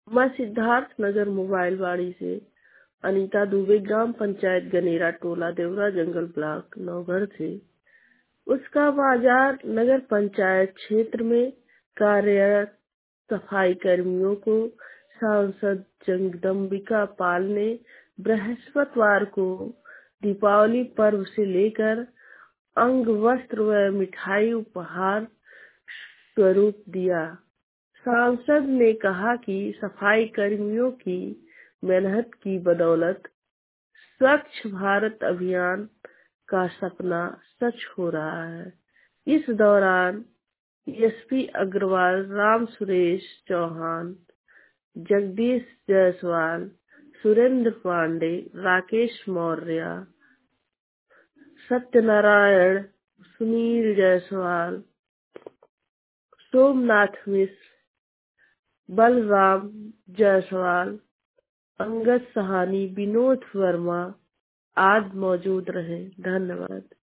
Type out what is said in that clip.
मैं सिद्धार्थ नगर मोबाइलवाड़ी से अनीता दुबे, ग्राम पंचायत गनेरा टोला, देवरा जंगल ब्लॉक, नौगढ़ से। उसका बाजार नगर पंचायत क्षेत्र में कार्यरत सफाई कर्मियों को सांसद जगदम्बिका पाल ने बृहस्पतिवार को दीपावली पर्व से लेकर अंग वस्त्र व मिठाई उपहार स्वरूप दिया। सांसद ने कहा कि सफाई कर्मियों की मेहनत की बदौलत स्वच्छ भारत अभियान का सपना सच हो रहा है। इस दौरान एसपी अग्रवाल, राम सुरेश चौहान, जगदीश जायसवाल, सुरेंद्र पांडे, राकेश मौर्य, सत्यनारायण, सुनील जायसवाल, सोमनाथ मिश्र, बलराम जायसवाल, अंगद सहानी, विनोद वर्मा आदि मौजूद रहे। धन्यवाद।